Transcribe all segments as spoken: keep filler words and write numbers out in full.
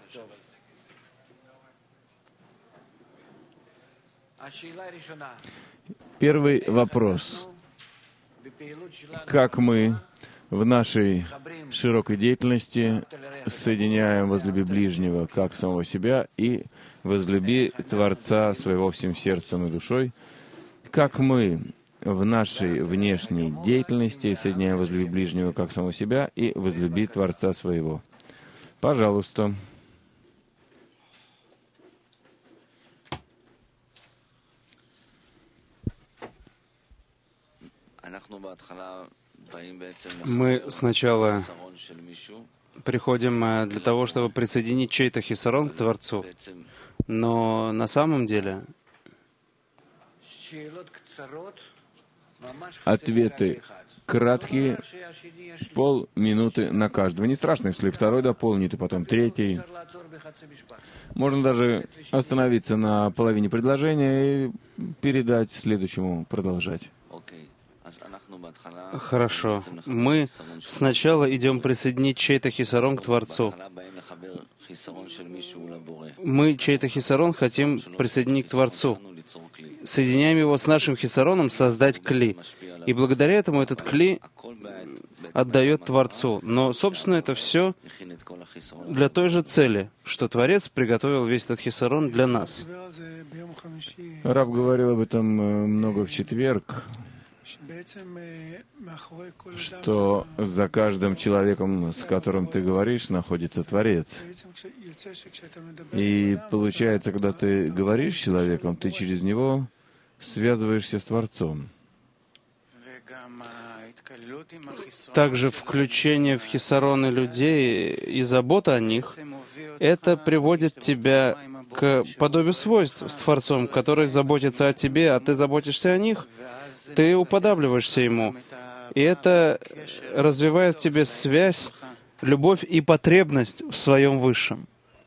Первый вопрос. Как мы в нашей широкой деятельности соединяем «возлюби ближнего, как самого себя» и «возлюби Творца своего всем сердцем и душой»? Как мы в нашей внешней деятельности соединяем «возлюби ближнего, как самого себя» и «возлюби Творца своего»? Пожалуйста. Мы сначала приходим для того, чтобы присоединить чей-то хисарон к Творцу, но на самом деле ответы краткие, полминуты на каждого. Не страшно, если второй дополнит, и потом третий. Можно даже остановиться на половине предложения и передать следующему продолжать. Хорошо. Мы сначала идем присоединить чей-то хисарон к Творцу. Мы чей-то хисарон хотим присоединить к Творцу. Соединяем его с нашим хисароном, создать кли. И благодаря этому этот кли отдает Творцу. Но, собственно, это все для той же цели, что Творец приготовил весь этот хисарон для нас. Рав говорил об этом много в четверг, что за каждым человеком, с которым ты говоришь, находится Творец. И получается, когда ты говоришь с человеком, ты через него связываешься с Творцом. Также включение в хисароны людей и забота о них, это приводит тебя к подобию свойств с Творцом, который заботится о тебе, а ты заботишься о них. Ты уподабливаешься Ему. И это развивает в тебе связь, любовь и потребность в своем Высшем.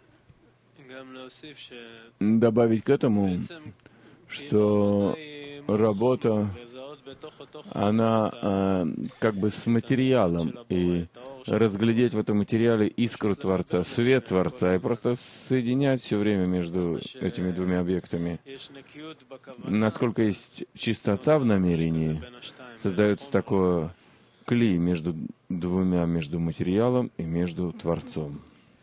Добавить к этому, что работа, она э, как бы с материалом, и разглядеть в этом материале искру Творца, свет Творца, и просто соединять все время между этими двумя объектами. Насколько есть чистота в намерении, создается такое кли между двумя, между материалом и между Творцом.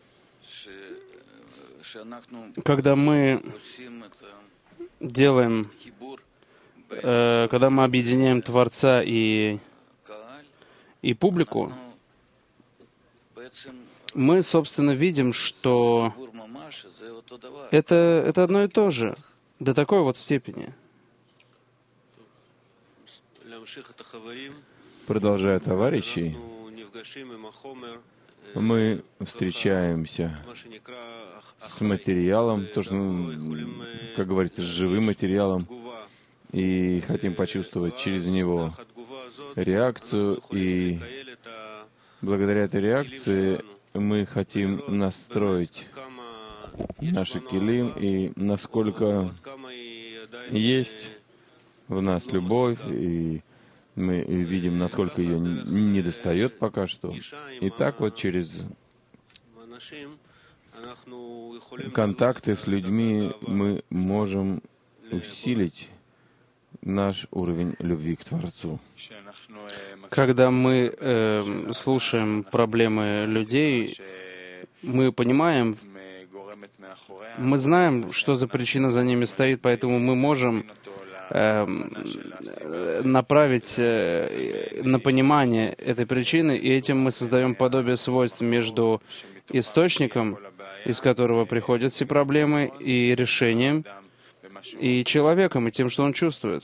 Когда мы делаем, э, когда мы объединяем Творца и, и публику, мы, собственно, видим, что это, это одно и то же, до такой вот степени. Продолжая товарищей, мы встречаемся с материалом, то, что, ну, как говорится, с живым материалом, и хотим почувствовать через него реакцию, и благодаря этой реакции мы хотим настроить наши килим, и насколько есть в нас любовь, и мы видим, насколько ее не достает пока что. И так вот через контакты с людьми мы можем усилить наш уровень любви к Творцу. Когда мы э, слушаем проблемы людей, мы понимаем, мы знаем, что за причина за ними стоит, поэтому мы можем э, направить э, на понимание этой причины, и этим мы создаем подобие свойств между источником, из которого приходят все проблемы, и решением, и человеком, и тем, что он чувствует.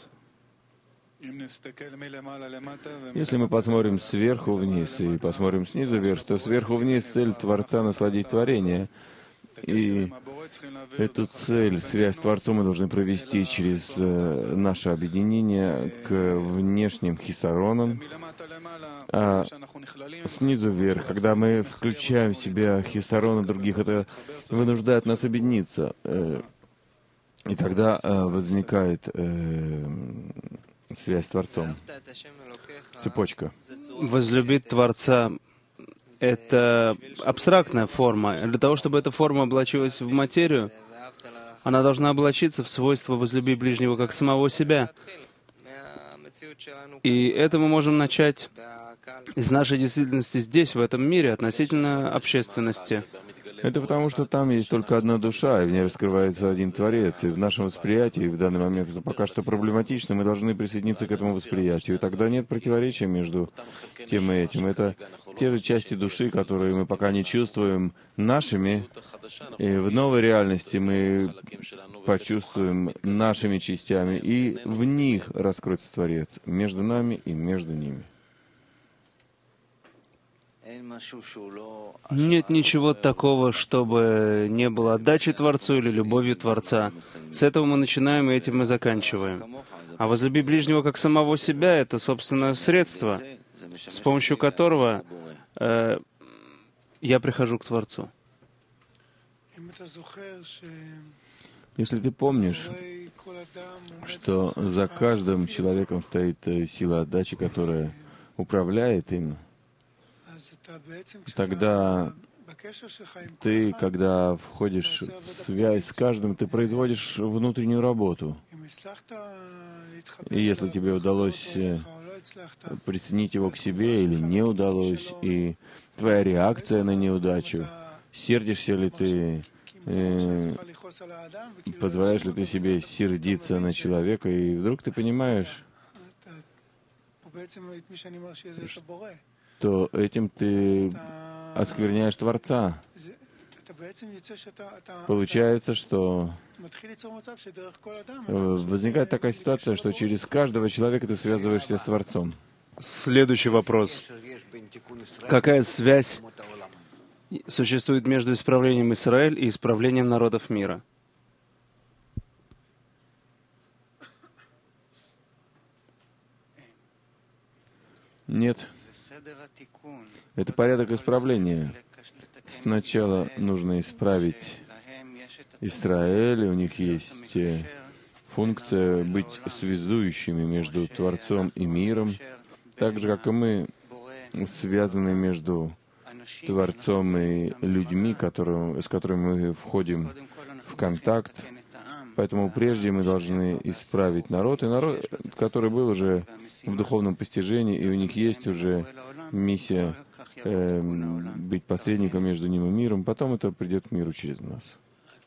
Если мы посмотрим сверху вниз и посмотрим снизу вверх, то сверху вниз цель Творца — насладить творение. И эту цель, связь с Творцом, мы должны провести через э, наше объединение к внешним хисаронам. А снизу вверх, когда мы включаем в себя хисароны других, это вынуждает нас объединиться. Э, и тогда э, возникает э, связь с Творцом. Цепочка. Возлюбить Творца это абстрактная форма. Для того, чтобы эта форма облачилась в материю, она должна облачиться в свойство «возлюби ближнего как самого себя». И это мы можем начать из нашей действительности здесь, в этом мире, относительно общественности. Это потому, что там есть только одна душа, и в ней раскрывается один Творец. И в нашем восприятии в данный момент это пока что проблематично, мы должны присоединиться к этому восприятию. И тогда нет противоречия между тем и этим. Это те же части души, которые мы пока не чувствуем нашими, и в новой реальности мы почувствуем нашими частями, и в них раскроется Творец, между нами и между ними. Нет ничего такого, чтобы не было отдачи Творцу или любовью Творца. С этого мы начинаем, и этим мы заканчиваем. А возлюби ближнего как самого себя — это, собственно, средство, с помощью которого э, я прихожу к Творцу. Если ты помнишь, что за каждым человеком стоит сила отдачи, которая управляет им, тогда ты, когда входишь в связь с каждым, ты производишь внутреннюю работу. И если тебе удалось присоединить его к себе или не удалось, и твоя реакция на неудачу, сердишься ли ты, э, позволяешь ли ты себе сердиться на человека, и вдруг ты понимаешь, то этим ты оскверняешь Творца. Получается, что возникает такая ситуация, что через каждого человека ты связываешься с Творцом. Следующий вопрос. Какая связь существует между исправлением Израиль и исправлением народов мира? Нет. Это порядок исправления. Сначала нужно исправить Израиль, и у них есть функция быть связующими между Творцом и миром, так же, как и мы связаны между Творцом и людьми, которые, с которыми мы входим в контакт. Поэтому прежде мы должны исправить народ, и народ, который был уже в духовном постижении, и у них есть уже миссия э, быть посредником между ним и миром, потом это придет к миру через нас.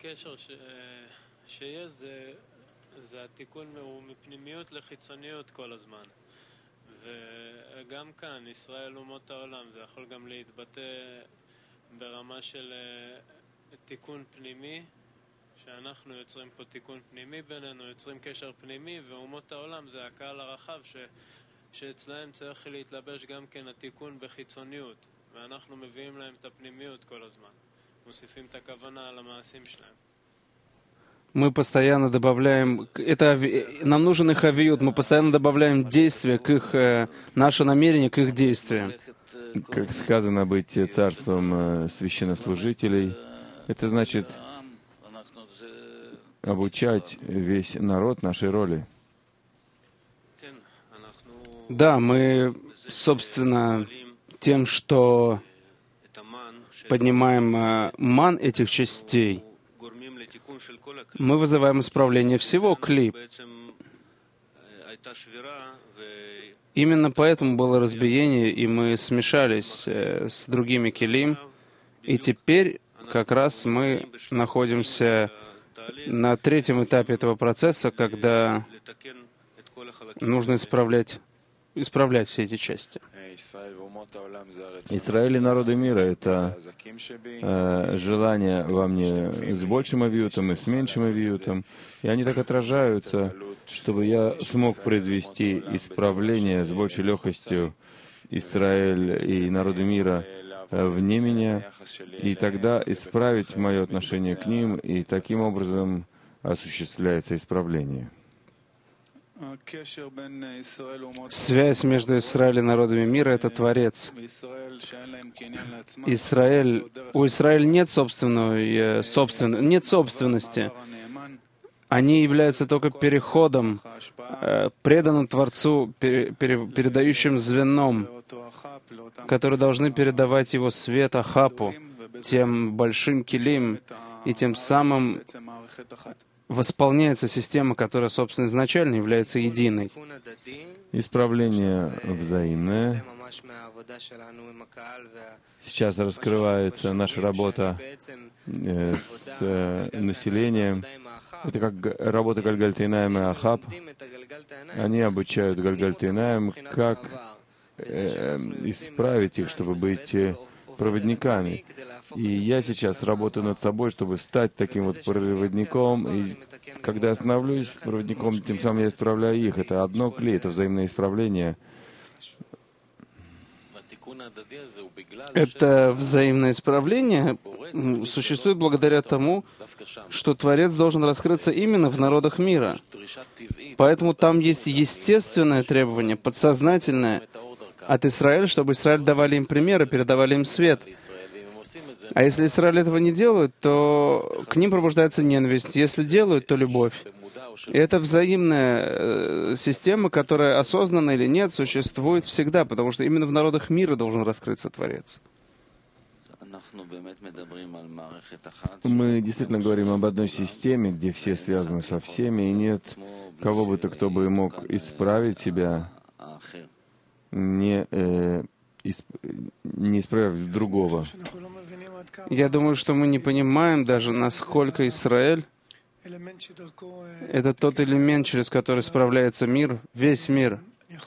שאנחנו יוצרים פה תיקון פנימי בינינו, יוצרים קשר פנימי, ואומות העולם זה הקהל הרחב ש, שאצלהם צריך להתלבש גם כן התיקון בחיצוניות, ואנחנו מביאים להם את הפנימיות כל הזמן, מוסיפים את הכוונה על המעשים שלהם. Мы постоянно добавляем, это, нам нужен их авиют, мы постоянно добавляем действия к их, наше намерение к их действиям. Как сказано, быть царством священнослужителей, это значит обучать весь народ нашей роли. Да, мы, собственно, тем, что поднимаем ман этих частей, мы вызываем исправление всего кли. Именно поэтому было разбиение, и мы смешались с другими келим, и теперь как раз мы находимся на третьем этапе этого процесса, когда нужно исправлять, исправлять все эти части. Израиль и народы мира — это э, желание во мне с большим авиютом и с меньшим авиютом, и они так отражаются, чтобы я смог произвести исправление с большей легкостью Израиль и народы мира вне меня, и тогда исправить мое отношение к ним, и таким образом осуществляется исправление. Связь между Израилем и народами мира — это Творец. Израиль, у Израиля нет собственной, собствен, нет собственности. Они являются только переходом, преданным Творцу, пере, пере, передающим звеном. которые должны передавать его свет Ахапу, тем большим килим, и тем самым восполняется система, которая, собственно, изначально является единой. Исправление взаимное. Сейчас раскрывается наша работа э, с э, населением. Это как работа Гальгальтейнаем и Ахап. Они обучают Гальгальтейнаем, как э, исправить их, чтобы быть э, проводниками. И я сейчас работаю над собой, чтобы стать таким вот проводником. И когда я становлюсь проводником, тем самым я исправляю их. Это одно клей, это взаимное исправление. Это взаимное исправление существует благодаря тому, что Творец должен раскрыться именно в народах мира. Поэтому там есть естественное требование, подсознательное от Израиля, чтобы Израиль давали им примеры, передавали им свет. А если Израиль этого не делают, то к ним пробуждается ненависть. Если делают, то любовь. И это взаимная система, которая, осознанно или нет, существует всегда, потому что именно в народах мира должен раскрыться Творец. Мы действительно говорим об одной системе, где все связаны со всеми, и нет кого бы то, кто бы мог исправить себя, не, э, исп... не исправив другого. Я думаю, что мы не понимаем даже, насколько Израиль — это тот элемент, через который справляется мир, весь мир.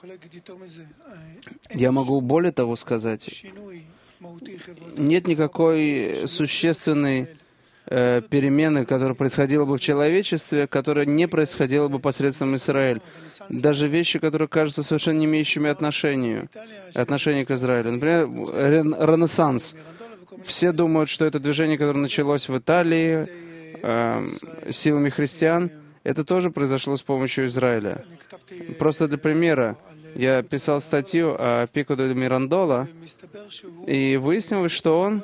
Я могу более того сказать. Нет никакой существенной э, перемены, которая происходила бы в человечестве, которая не происходила бы посредством Израиля. Даже вещи, которые кажутся совершенно не имеющими отношения, отношения к Израилю. Например, Ренессанс. Все думают, что это движение, которое началось в Италии э, силами христиан, это тоже произошло с помощью Израиля. Просто для примера, я писал статью о Пико де Мирандола, и выяснилось, что он,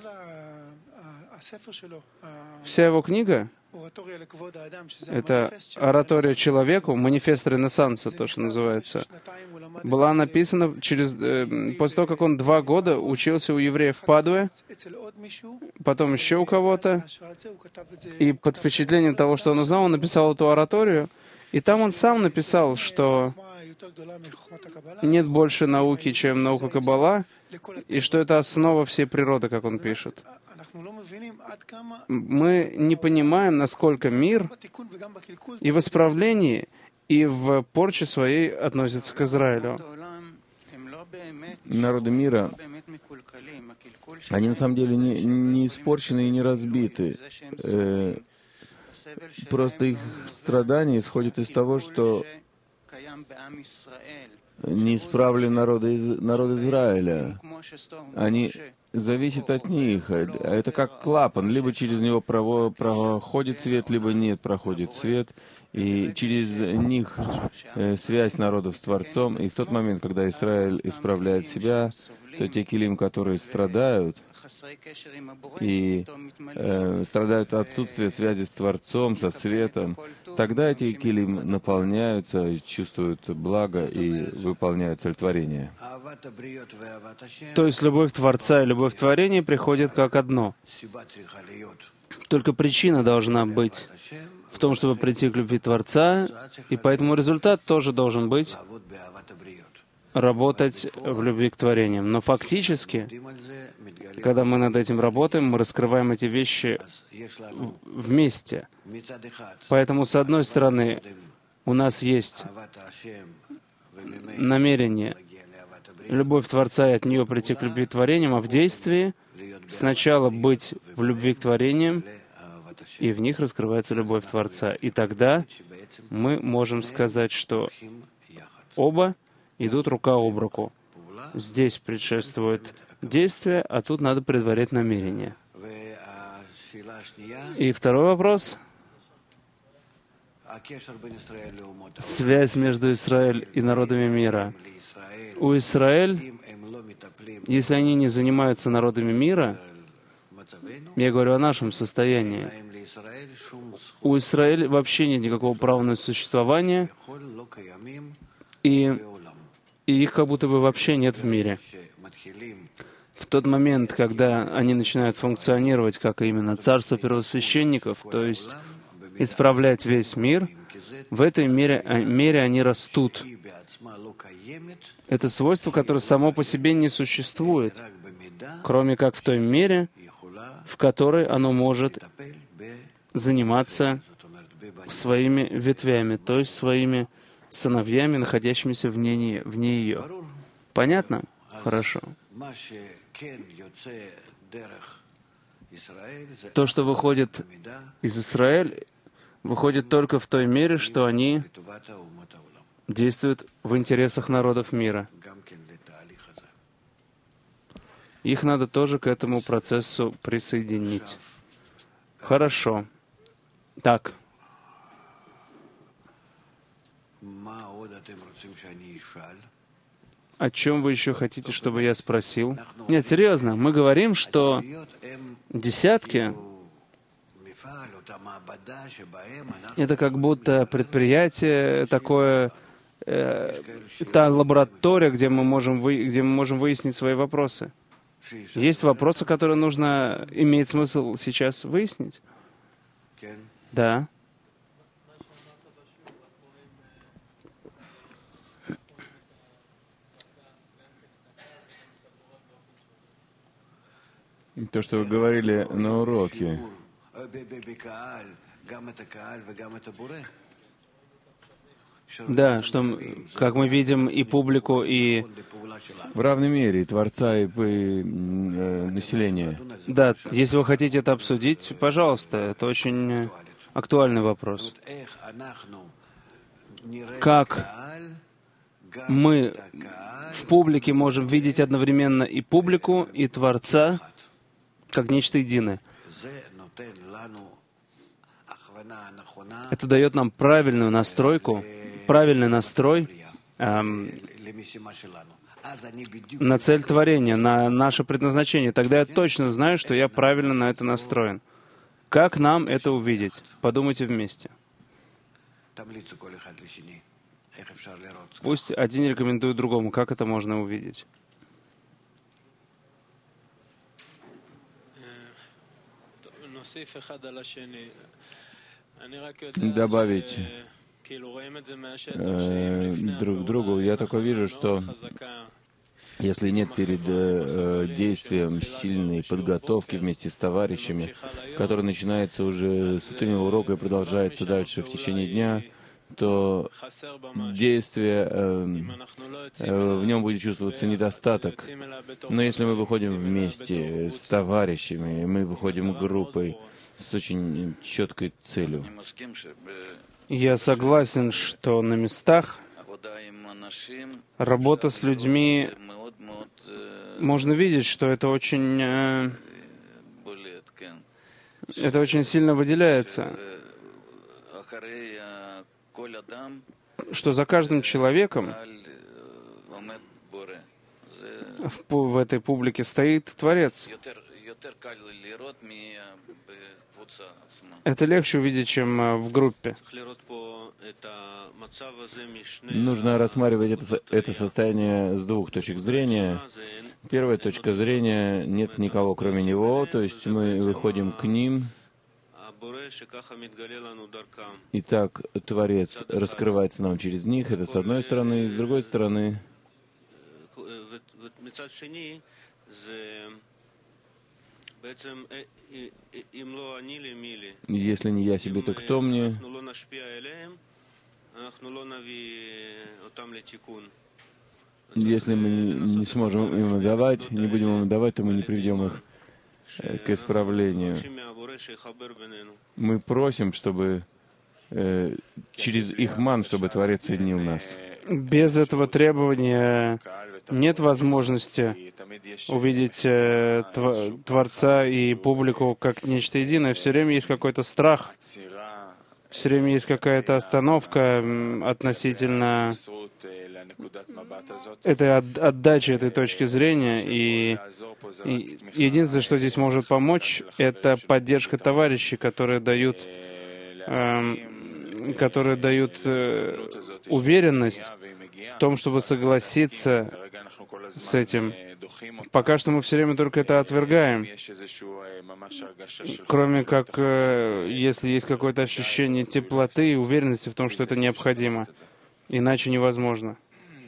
вся его книга, это оратория человеку, манифест Ренессанса, то, что называется, была написана через, э, после того, как он два года учился у евреев в Падуе, потом еще у кого-то, и под впечатлением того, что он узнал, он написал эту ораторию, и там он сам написал, что нет больше науки, чем наука Каббала, и что это основа всей природы, как он пишет. Мы не понимаем, насколько мир и в исправлении, и в порче своей относится к Израилю. Народы мира, они на самом деле не, не испорчены и не разбиты. Э, просто их страдания исходят из того, что не исправлены народы из, народ Израиля. Они зависят от них. Это как клапан. Либо через него проходит свет, либо нет, проходит свет. И через них э, связь народов с Творцом. И в тот момент, когда Израиль исправляет себя, то те килим, которые страдают, и э, страдают от отсутствия связи с Творцом, со светом, тогда эти килим наполняются, чувствуют благо и выполняют цель творения. То есть любовь Творца и любовь творения приходят как одно. Только причина должна быть в том, чтобы прийти к любви Творца, и поэтому результат тоже должен быть работать в любви к творениям. Но фактически, когда мы над этим работаем, мы раскрываем эти вещи вместе. Поэтому, с одной стороны, у нас есть намерение, любовь Творца, и от нее прийти к любви к творениям, а в действии сначала быть в любви к творениям, и в них раскрывается любовь Творца. И тогда мы можем сказать, что оба идут рука об руку. Здесь предшествует действие, а тут надо предварять намерение. И второй вопрос. Связь между Израилем и народами мира. У Израиля, если они не занимаются народами мира, я говорю о нашем состоянии, у Израиля вообще нет никакого права на существование, и, и их как будто бы вообще нет в мире. В тот момент, когда они начинают функционировать как именно царство первосвященников, то есть исправлять весь мир, в этой мере, мере они растут. Это свойство, которое само по себе не существует, кроме как в той мере, в которой оно может заниматься своими ветвями, то есть своими сыновьями, находящимися вне, нее, вне ее. Понятно? Хорошо. То, что выходит из Израиля, выходит только в той мере, что они действуют в интересах народов мира. Их надо тоже к этому процессу присоединить. Хорошо. Так. О чем вы еще хотите, чтобы я спросил? Нет, серьезно, мы говорим, что десятки — это как будто предприятие такое, э, та лаборатория, где мы можем вы, где мы можем выяснить свои вопросы. Есть вопросы, которые нужно, имеет смысл сейчас выяснить? Да. То, что вы говорили на уроке. Да, что, как мы видим, и публику, и... В равной мере и Творца, и, и э, население. Да, если вы хотите это обсудить, пожалуйста, это очень актуальный вопрос. Как мы в публике можем видеть одновременно и публику, и Творца, как нечто единое. Это дает нам правильную настройку, правильный настрой эм, на цель творения, на наше предназначение. Тогда я точно знаю, что я правильно на это настроен. Как нам это увидеть? Подумайте вместе. Пусть один рекомендует другому, как это можно увидеть. Добавить э, друг другу. Я только вижу, что если нет перед э, действием сильной подготовки вместе с товарищами, которая начинается уже с утреннего урока и продолжается дальше в течение дня, то действие, э, э, в нем будет чувствоваться недостаток. Но если мы выходим вместе с товарищами, мы выходим группой с очень четкой целью. Я согласен, что на местах работа с людьми, можно видеть, что это очень, э, это очень сильно выделяется, что за каждым человеком в, в этой публике стоит Творец. Это легче увидеть, чем в группе. Нужно рассматривать это, это состояние с двух точек зрения. Первая точка зрения — нет никого, кроме Него, то есть мы выходим к ним. И так Творец раскрывается нам через них, это с одной стороны, и с другой стороны, если не я себе, то кто мне? Если мы не сможем им давать, не будем им давать, то мы не приведем их к исправлению. Мы просим, чтобы э, через их ман, чтобы Творец соединил нас. Без этого требования нет возможности увидеть э, тв- Творца и публику как нечто единое. Все время есть какой-то страх, все время есть какая-то остановка относительно этой от- отдачи этой точки зрения. И, и единственное, что здесь может помочь, это поддержка товарищей, которые дают, э, которые дают э, уверенность в том, чтобы согласиться с этим. Пока что мы все время только это отвергаем. Кроме как, если есть какое-то ощущение теплоты и уверенности в том, что это необходимо. Иначе невозможно.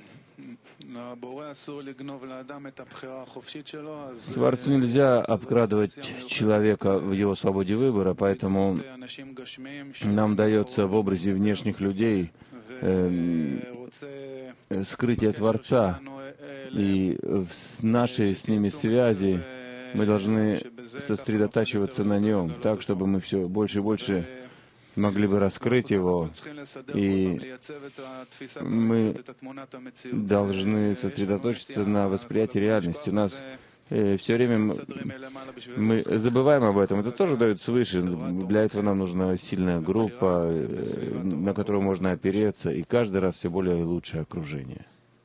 Творцу нельзя обкрадывать человека в его свободе выбора, поэтому нам дается в образе внешних людей э, скрытие Творца, и в нашей с ними связи мы должны сосредотачиваться на нем, так, чтобы мы все больше и больше могли бы раскрыть его, и мы должны сосредоточиться на восприятии реальности. У нас э, все время мы, мы забываем об этом. Это тоже дает свыше. Для этого нам нужна сильная группа, э, на которую можно опереться, и каждый раз все более лучшее окружение.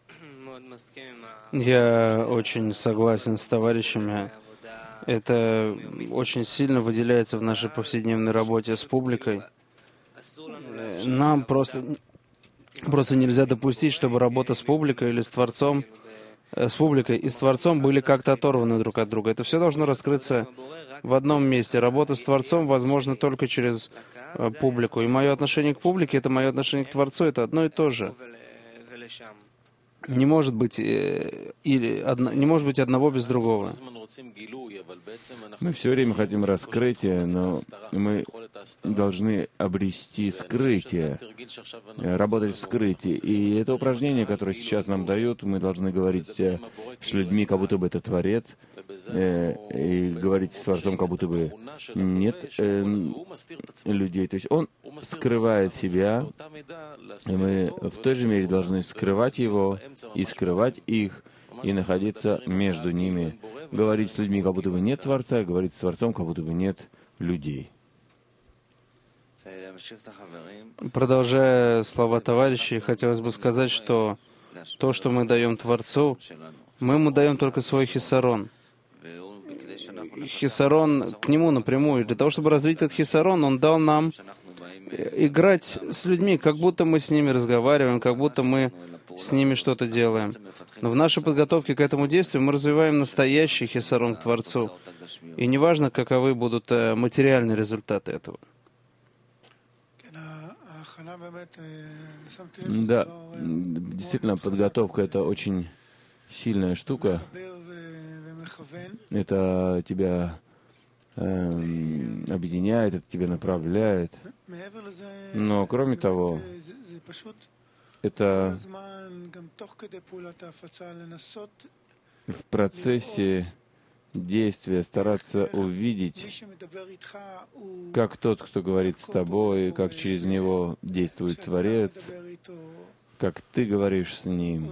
Я очень согласен с товарищами. Это очень сильно выделяется в нашей повседневной работе с публикой. Нам просто, просто нельзя допустить, чтобы работа с публикой или с Творцом, с публикой и с Творцом были как-то оторваны друг от друга. Это все должно раскрыться в одном месте. Работа с Творцом возможна только через э, публику. И мое отношение к публике — это мое отношение к Творцу, это одно и то же. Не может быть, э, или одно, не может быть одного без другого. Мы все время хотим раскрытия, но мы должны обрести скрытие, работать в скрытии. И это упражнение, которое сейчас нам дают, мы должны говорить с людьми, как будто бы это Творец, э, и говорить с Творцом, как будто бы нет э, людей. То есть Он скрывает себя, и мы в той же мере должны скрывать Его и скрывать их, и находиться между ними, говорить с людьми, как будто бы нет Творца, и говорить с Творцом, как будто бы нет людей. Продолжая слова товарищей, хотелось бы сказать, что то, что мы даем Творцу, мы ему даем только свой хисарон. Хисарон к нему напрямую. Для того, чтобы развить этот хисарон, он дал нам играть с людьми, как будто мы с ними разговариваем, как будто мы с ними что-то делаем. Но в нашей подготовке к этому действию мы развиваем настоящий хисарон к Творцу. И неважно, каковы будут материальные результаты этого. Да, действительно, подготовка — это очень сильная штука. Это тебя э, объединяет, это тебя направляет. Но кроме того, это в процессе действия стараться увидеть, как тот, кто говорит с тобой, как через него действует Творец, как ты говоришь с ним.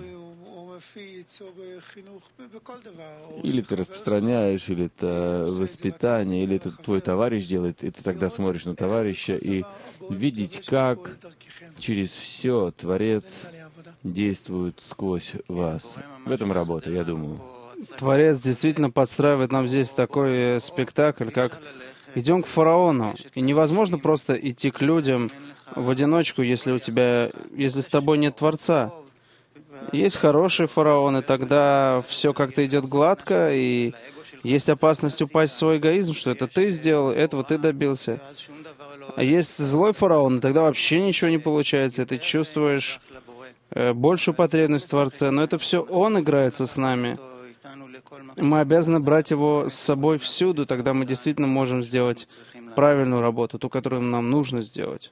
Или ты распространяешь, или это воспитание, или это твой товарищ делает, и ты тогда смотришь на товарища, и видеть, как через все Творец действует сквозь вас. В этом работа, я думаю. Творец действительно подстраивает нам здесь такой спектакль, как идем к фараону. И невозможно просто идти к людям в одиночку, если у тебя, если с тобой нет Творца. Есть хорошие фараоны, тогда все как-то идет гладко, и есть опасность упасть в свой эгоизм, что это ты сделал, этого ты добился. А есть злой фараон, и тогда вообще ничего не получается, и ты чувствуешь э, большую потребность в Творце, но это все он играется с нами. Мы обязаны брать его с собой всюду, тогда мы действительно можем сделать правильную работу, ту, которую нам нужно сделать.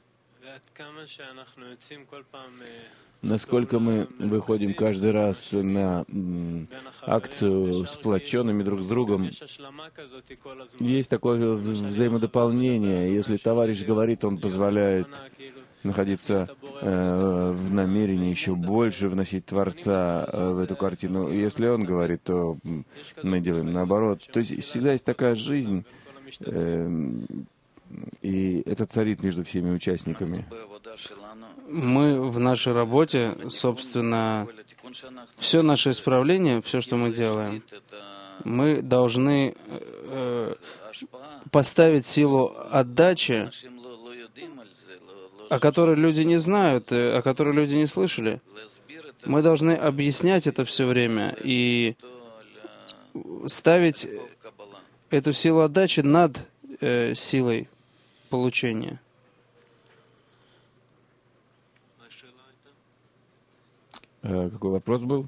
Насколько мы выходим каждый раз на акцию сплоченными друг с другом, есть такое взаимодополнение. Если товарищ говорит, он позволяет находиться э, в намерении еще больше вносить Творца э, в эту картину. Если он говорит, то мы делаем наоборот. То есть всегда есть такая жизнь, э, и это царит между всеми участниками. Мы в нашей работе, собственно, все наше исправление, все, что мы делаем, мы должны э, поставить силу отдачи, о которой люди не знают, о которой люди не слышали. Мы должны объяснять это все время и ставить эту силу отдачи над э, силой получения. Э, какой вопрос был?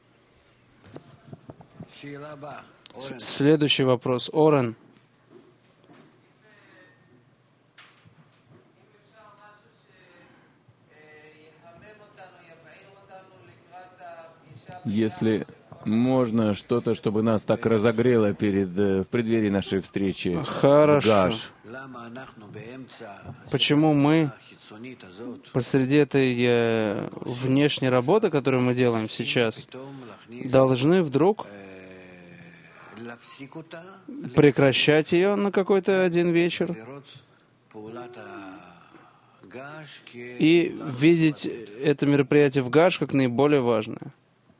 Следующий вопрос. Орен. Если можно что-то, чтобы нас так разогрело перед, в преддверии нашей встречи. Хорошо. Гаш. Почему мы посреди этой э, внешней работы, которую мы делаем сейчас, должны вдруг прекращать ее на какой-то один вечер и видеть это мероприятие в Гаш как наиболее важное?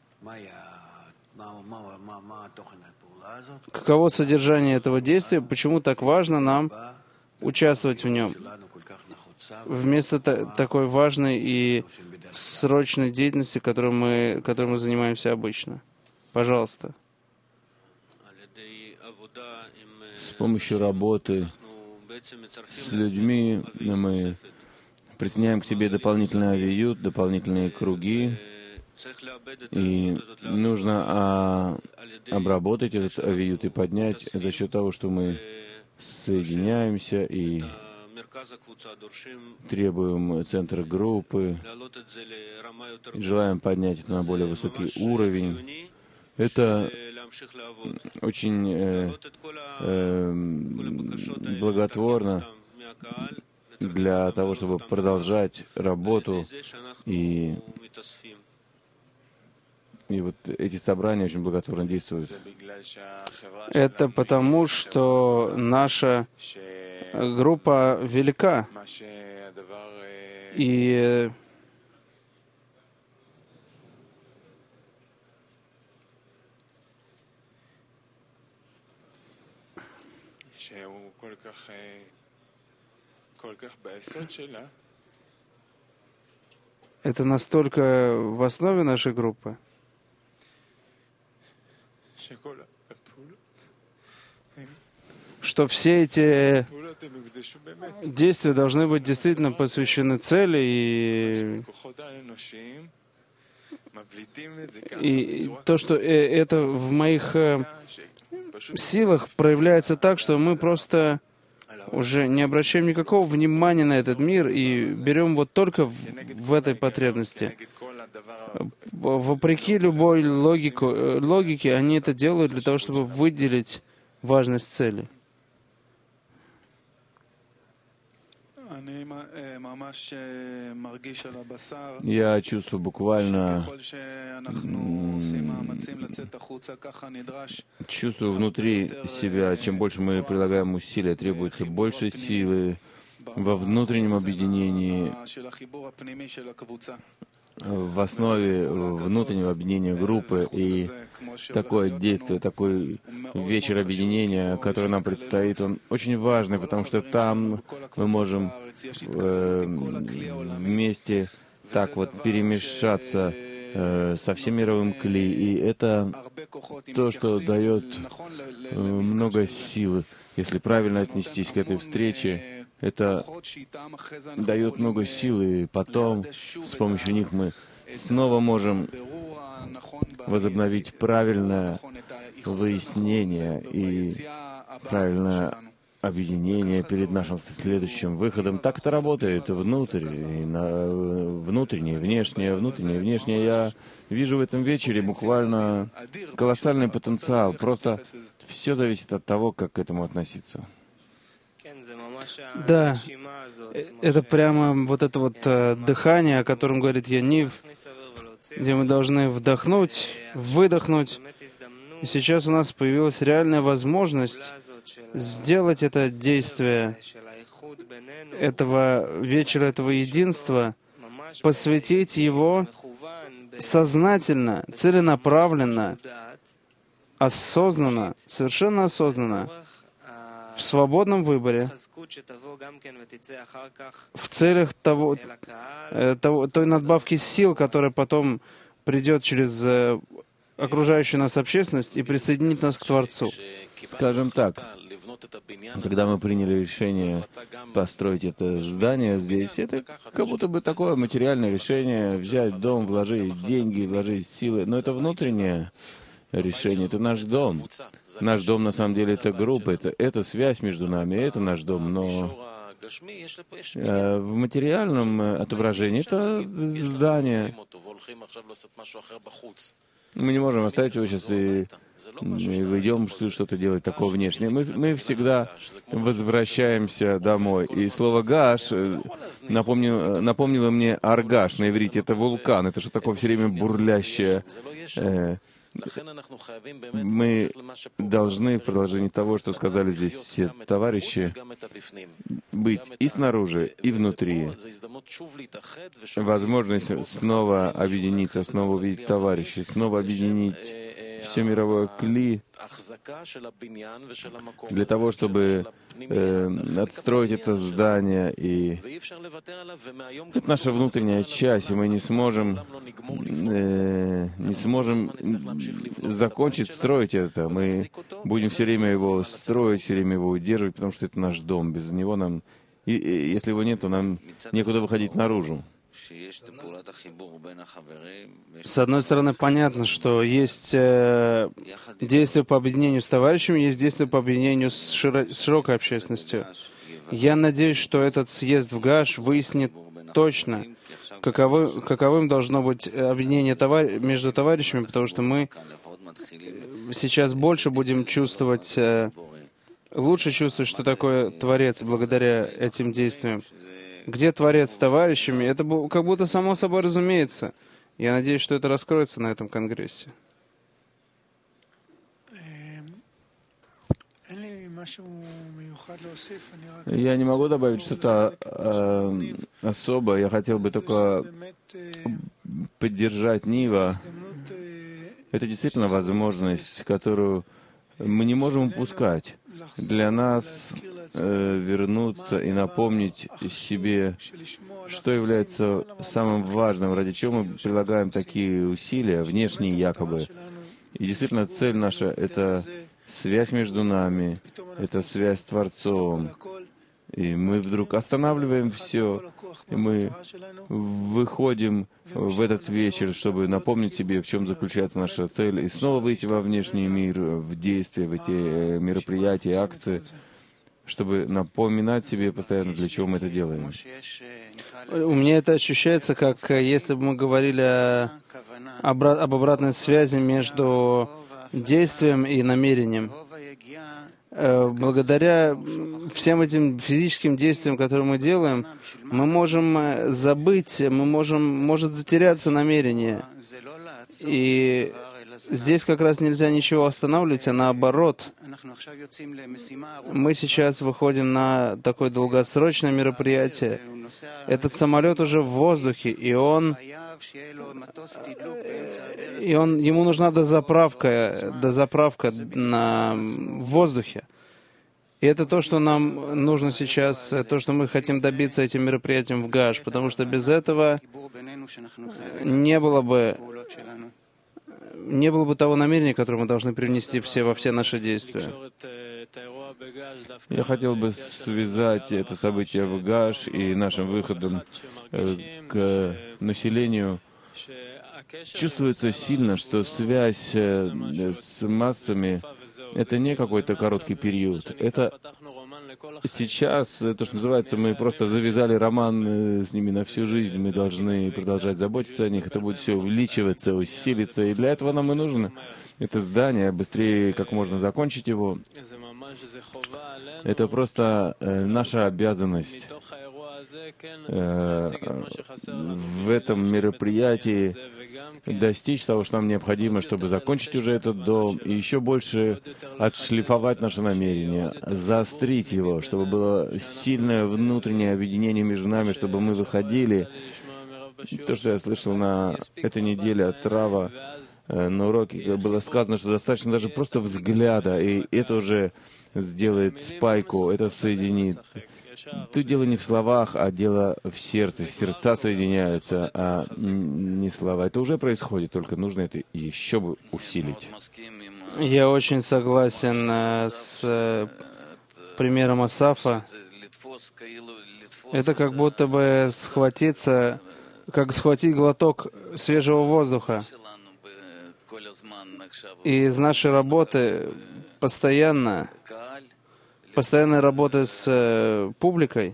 Каково содержание этого действия? Почему так важно нам участвовать в нем? Вместо та- такой важной и срочной деятельности, которой мы, которой мы занимаемся обычно. Пожалуйста. С помощью работы с людьми мы присоединяем к себе дополнительный авиют, дополнительные круги. И нужно а, обработать этот авиют и поднять за счет того, что мы соединяемся и требуем центра группы, и желаем поднять это на более высокий уровень. Это очень э, э, благотворно для того, чтобы продолжать работу и И вот эти собрания очень благотворно действуют. Это потому, что наша группа велика. И это настолько в основе нашей группы, что все эти действия должны быть действительно посвящены цели, и, и то, что это в моих силах проявляется так, что мы просто уже не обращаем никакого внимания на этот мир и берем вот только в, в этой потребности. Вопреки любой логику, логике, они это делают для того, чтобы выделить важность цели. Я чувствую буквально, чувствую внутри себя, чем больше мы прилагаем усилия, требуется больше силы во внутреннем объединении, в основе внутреннего объединения группы. И такое действие, такой вечер объединения, который нам предстоит, он очень важный, потому что там мы можем э, вместе так вот перемешаться э, со всем мировым кли. И это то, что дает э, много силы. Если правильно отнестись к этой встрече, это дает много сил, и потом с помощью них мы снова можем возобновить правильное выяснение и правильное объединение перед нашим следующим выходом. Так это работает внутрь, и на, внутреннее, внешнее, внутреннее, внешнее. Я вижу в этом вечере буквально колоссальный потенциал. Просто все зависит от того, как к этому относиться. Да, это прямо вот это вот э, дыхание, о котором говорит Янив, где мы должны вдохнуть, выдохнуть. И сейчас у нас появилась реальная возможность сделать это действие этого вечера, этого единства, посвятить его сознательно, целенаправленно, осознанно, совершенно осознанно, в свободном выборе, в целях того, того, той надбавки сил, которая потом придет через э, окружающую нас общественность и присоединит нас к Творцу. Скажем так, когда мы приняли решение построить это здание здесь, это как будто бы такое материальное решение, взять дом, вложить деньги, вложить силы, но это внутреннее решение, это наш дом. Наш дом, на самом деле, это группа, это, это связь между нами, это наш дом, но э, в материальном отображении это здание. Мы не можем оставить его сейчас и, и выйдем что-то делать такое внешнее. Мы, мы всегда возвращаемся домой. И слово «гаш» напомнило, напомнило мне «аргаш» на иврите. Это вулкан, это что такое все время бурлящее. Э, Мы должны, в продолжении того, что сказали здесь все товарищи, быть и снаружи, и внутри. Возможность снова объединиться, снова увидеть товарищей, снова объединить все мировое кли для того, чтобы э, отстроить это здание. И это наша внутренняя часть, и мы не сможем, э, не сможем закончить строить это. Мы будем все время его строить, все время его удерживать, потому что это наш дом. Без него нам, и, и, если его нет, то нам некуда выходить наружу. С одной стороны, понятно, что есть э, действия по объединению с товарищами, есть действия по объединению с, широ- с широкой общественностью. Я надеюсь, что этот съезд в Гаш выяснит точно, каковы, каковым должно быть объединение товар- между товарищами, потому что мы сейчас больше будем чувствовать, э, лучше чувствовать, что такое Творец благодаря этим действиям. Где Творец с товарищами, это как будто само собой разумеется. Я надеюсь, что это раскроется на этом конгрессе. Я не могу добавить что-то э, особое. Я хотел бы только поддержать Нива. Это действительно возможность, которую мы не можем упускать. Для нас э, вернуться и напомнить себе, что является самым важным, ради чего мы прилагаем такие усилия, внешние якобы. И действительно цель наша — это связь между нами, это связь с Творцом. И мы вдруг останавливаем все, и мы выходим в этот вечер, чтобы напомнить себе, в чем заключается наша цель, и снова выйти во внешний мир, в действия, в эти мероприятия, акции, чтобы напоминать себе постоянно, для чего мы это делаем. У меня это ощущается, как если бы мы говорили о, обра- об обратной связи между действием и намерением. Благодаря всем этим физическим действиям, которые мы делаем, мы можем забыть, мы можем, может затеряться намерение. И здесь как раз нельзя ничего останавливать, а наоборот. Мы сейчас выходим на такое долгосрочное мероприятие. Этот самолет уже в воздухе, и он, и он ему нужна дозаправка, дозаправка на в воздухе. И это то, что нам нужно сейчас, то, что мы хотим добиться этим мероприятием в Гаш, потому что без этого не было бы не было бы того намерения, которое мы должны привнести все во все наши действия. Я хотел бы связать это событие в Гаш и нашим выходом к населению. Чувствуется сильно, что связь с массами — это не какой-то короткий период. Это сейчас, то, что называется, мы просто завязали роман с ними на всю жизнь. Мы должны продолжать заботиться о них. Это будет все увеличиваться, усилиться. И для этого нам и нужно это здание, быстрее как можно закончить его. Это просто э, наша обязанность э, в этом мероприятии достичь того, что нам необходимо, чтобы закончить уже этот дом, и еще больше отшлифовать наше намерение, заострить его, чтобы было сильное внутреннее объединение между нами, чтобы мы выходили. То, что я слышал на этой неделе от Рава, на уроке было сказано, что достаточно даже просто взгляда, и это уже сделает спайку, это соединит. тут дело не в словах, а дело в сердце. Сердца соединяются, а не слова. Это уже происходит, только нужно это еще бы усилить. Я очень согласен э, с э, примером Асафа. Это как будто бы схватиться, как схватить глоток свежего воздуха. И из нашей работы постоянно, постоянная работа с э, публикой,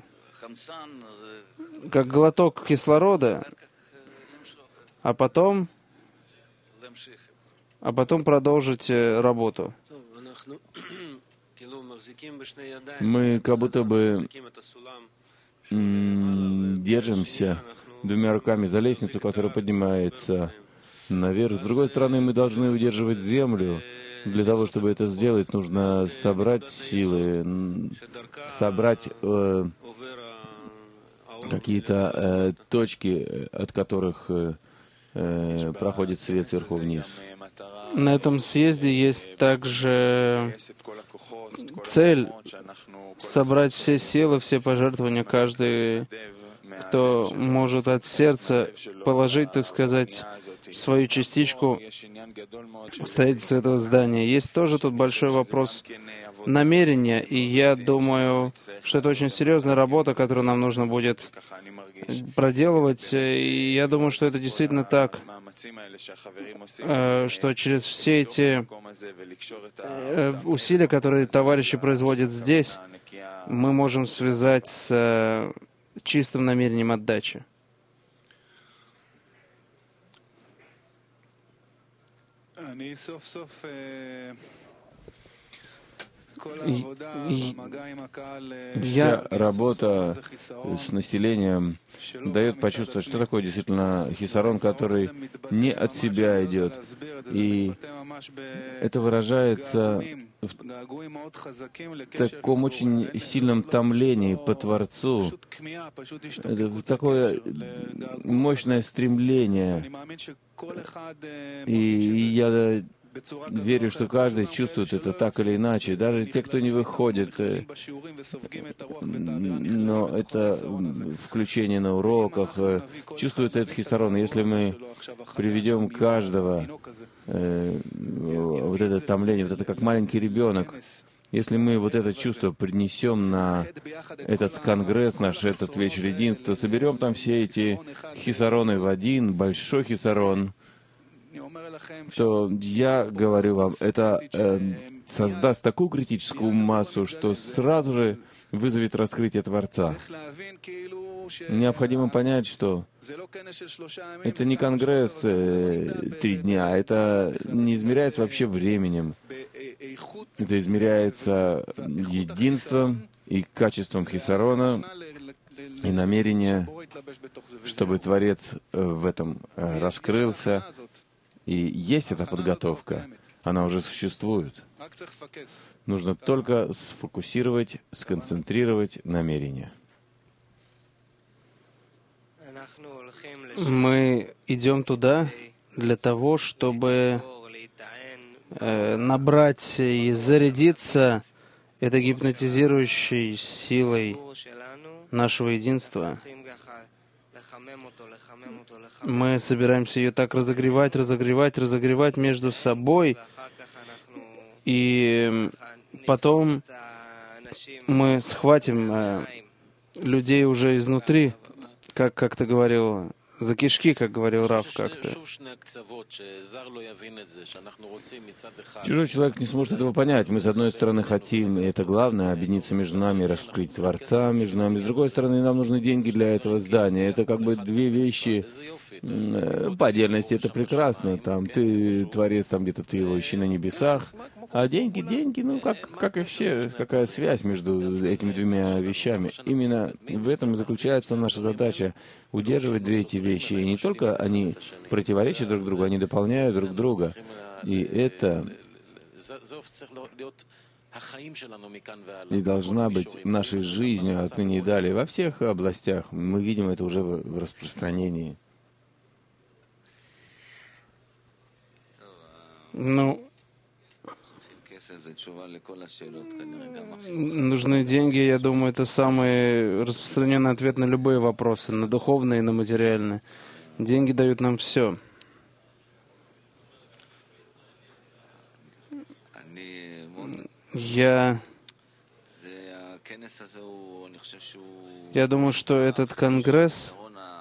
как глоток кислорода, а потом, а потом продолжить э, работу. Мы как будто бы м, держимся двумя руками за лестницу, которая поднимается наверх. С другой стороны, мы должны удерживать землю. Для того, чтобы это сделать, нужно собрать силы, собрать э, какие-то э, точки, от которых э, проходит свет сверху вниз. На этом съезде есть также цель собрать все силы, все пожертвования, каждый, кто может от сердца положить, так сказать, свою частичку в строительство этого здания. Есть тоже тут большой вопрос намерения, и я думаю, что это очень серьезная работа, которую нам нужно будет проделывать, и я думаю, что это действительно так, что через все эти усилия, которые товарищи производят здесь, мы можем связать с чистым намерением отдачи. Вся работа с населением дает почувствовать, что такое действительно хисарон, который не от себя идет. И это выражается в таком очень сильном томлении по Творцу. Это такое мощное стремление. И я верю, что каждый чувствует это так или иначе, даже те, кто не выходит. Но это включение на уроках, чувствуется этот хисарон. Если мы приведем каждого, э, вот это томление, вот это как маленький ребенок, если мы вот это чувство принесем на этот конгресс наш, этот вечер единства, соберем там все эти хисароны в один большой хисарон, то я говорю вам, это э, создаст такую критическую массу, что сразу же вызовет раскрытие Творца. Необходимо понять, что это не конгресс э, три дня, это не измеряется вообще временем. Это измеряется единством и качеством хисарона и намерения, чтобы Творец в этом э, раскрылся. И есть эта подготовка, она уже существует. Нужно только сфокусировать, сконцентрировать намерение. Мы идем туда для того, чтобы э, набрать и зарядиться этой гипнотизирующей силой нашего единства. Мы собираемся ее так разогревать, разогревать, разогревать между собой, и потом мы схватим э, людей уже изнутри, как как-то говорил, за кишки, как говорил Рав как-то. Чужой человек не сможет этого понять. Мы, с одной стороны, хотим, и это главное, объединиться между нами, раскрыть Творца между нами. С другой стороны, нам нужны деньги для этого здания. Это как бы две вещи. По отдельности это прекрасно. Там ты Творец, там где-то ты его ищи на небесах. А деньги, деньги, ну, как, как и все, какая связь между этими двумя вещами. Именно в этом и заключается наша задача — удерживать две эти вещи. И не только они противоречат друг другу, они дополняют друг друга. И это и должна быть нашей жизнью отныне и далее. Во всех областях мы видим это уже в распространении. Ну, Нужны деньги, я думаю, это самый распространенный ответ на любые вопросы, на духовные и на материальные. Деньги дают нам все. Я... Я думаю, что этот конгресс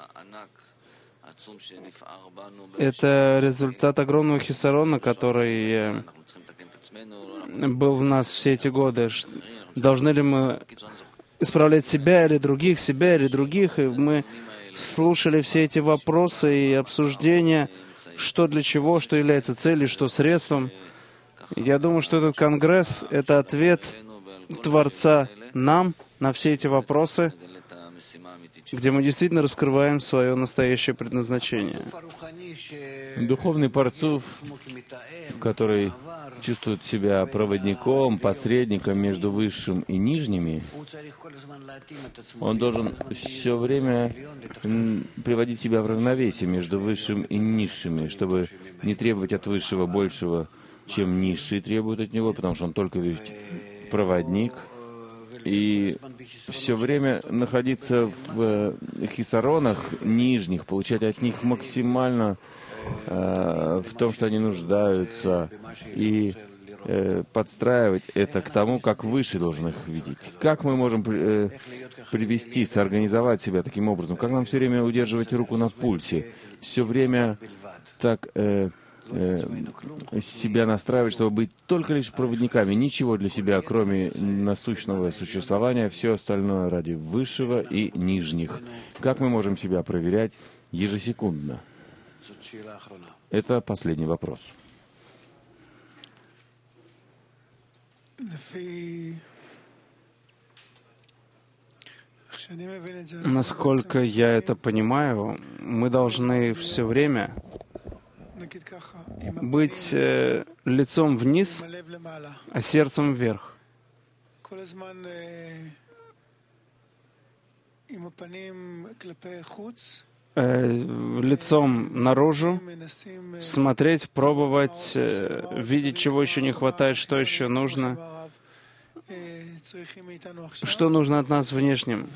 — это результат огромного хисарона, который был в нас все эти годы. Должны ли мы исправлять себя или других, себя или других? И мы слушали все эти вопросы и обсуждения, что для чего, что является целью, что средством. Я думаю, что этот конгресс — это ответ Творца нам на все эти вопросы, где мы действительно раскрываем свое настоящее предназначение. Духовный парцуф, который чувствует себя проводником, посредником между высшим и нижними, он должен все время приводить себя в равновесие между высшим и низшими, чтобы не требовать от высшего большего, чем низшие требуют от него, потому что он только ведь проводник, и все время находиться в хисаронах нижних, получать от них максимально э, в том, что они нуждаются, и э, подстраивать это к тому, как выше должен их видеть. Как мы можем э, привести, соорганизовать себя таким образом? Как нам все время удерживать руку на пульсе? Все время так... Э, себя настраивать, чтобы быть только лишь проводниками, ничего для себя, кроме насущного существования, все остальное ради высшего и нижних. Как мы можем себя проверять ежесекундно? Это последний вопрос. Насколько я это понимаю, мы должны все время быть э, лицом вниз, а сердцем вверх. Э, лицом наружу, смотреть, пробовать, э, видеть, чего еще не хватает, что еще нужно, что нужно от нас внешним.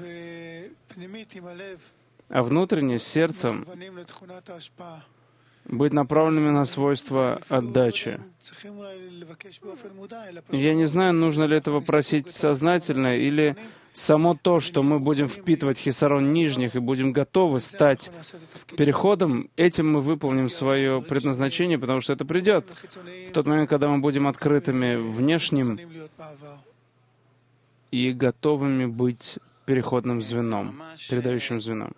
А внутренне, сердцем, быть направленными на свойства отдачи. Я не знаю, нужно ли этого просить сознательно, или само то, что мы будем впитывать хисарон нижних и будем готовы стать переходом, этим мы выполним свое предназначение, потому что это придет в тот момент, когда мы будем открытыми внешним и готовыми быть переходным звеном, передающим звеном.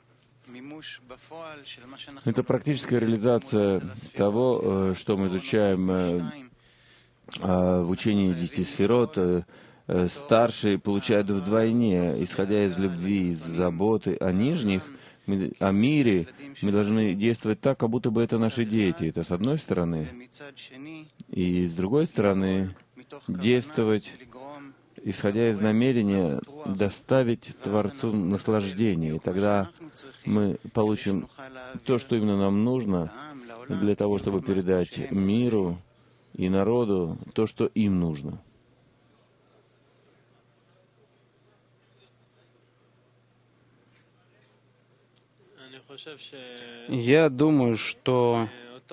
Это практическая реализация того, что мы изучаем в учении десяти сферот. Старший получает вдвойне, исходя из любви, из заботы о нижних, мы, о мире, мы должны действовать так, как будто бы это наши дети. Это с одной стороны. И с другой стороны, действовать, исходя из намерения, доставить Творцу наслаждение. И тогда мы получим то, что именно нам нужно, для того, чтобы передать миру и народу то, что им нужно. Я думаю, что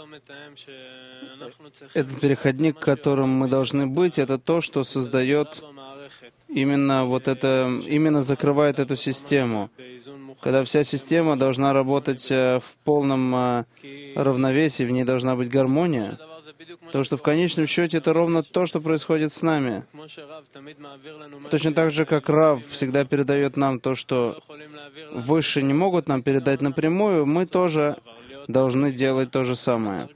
этот переходник, которым мы должны быть, это то, что создает именно вот это, именно закрывает эту систему. Когда вся система должна работать в полном равновесии, в ней должна быть гармония, то, что в конечном счете это ровно то, что происходит с нами. Точно так же, как Рав всегда передает нам то, что выше не могут нам передать напрямую, мы тоже должны делать то же самое.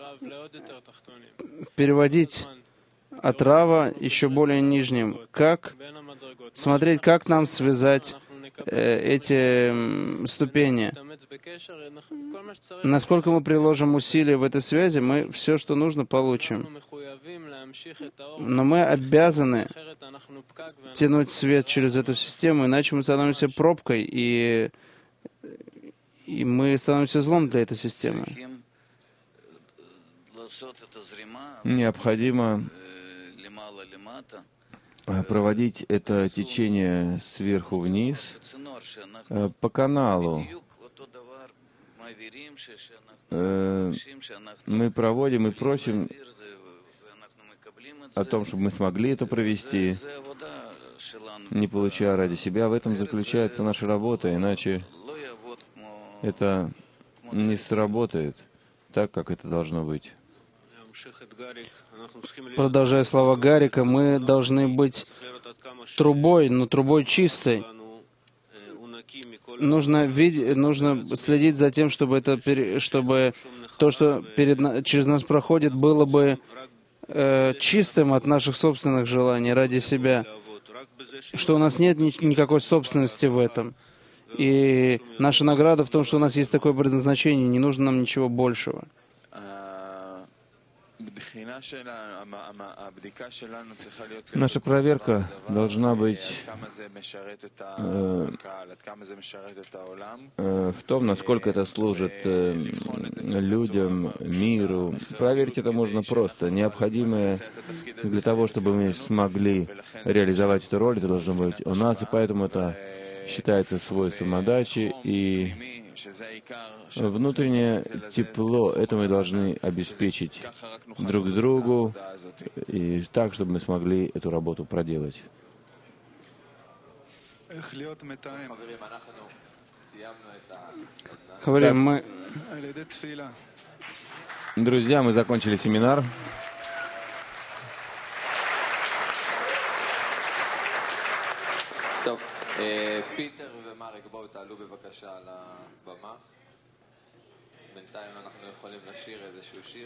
Переводить от Рава еще более нижним. Как смотреть, как нам связать э, эти ступени. Насколько мы приложим усилия в этой связи, мы все, что нужно, получим. Но мы обязаны тянуть свет через эту систему, иначе мы становимся пробкой, и, и мы становимся злом для этой системы. Необходимо проводить это течение сверху вниз по каналу. Мы проводим и просим о том, чтобы мы смогли это провести, не получая ради себя. В этом заключается наша работа, иначе это не сработает так, как это должно быть. Продолжая слова Гарика, мы должны быть трубой, но трубой чистой. Нужно, видеть, нужно следить за тем, чтобы, это, чтобы то, что перед, через нас проходит, было бы э, чистым от наших собственных желаний ради себя, что у нас нет ни, никакой собственности в этом. И наша награда в том, что у нас есть такое предназначение, не нужно нам ничего большего. Наша проверка должна быть э, э, в том, насколько это служит э, людям, миру. Проверить это можно просто. Необходимое для того, чтобы мы смогли реализовать эту роль, это должно быть у нас, и поэтому это считается свойством отдачи, и внутреннее тепло, это мы должны обеспечить друг другу, и так, чтобы мы смогли эту работу проделать. Говорим, мы... Друзья, мы закончили семинар. פיטר ומרק, בואו תעלו בבקשה על הבמה. בינתיים אנחנו יכולים לשיר איזשהו שיר.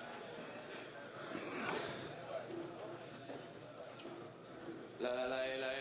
לה לה לה לה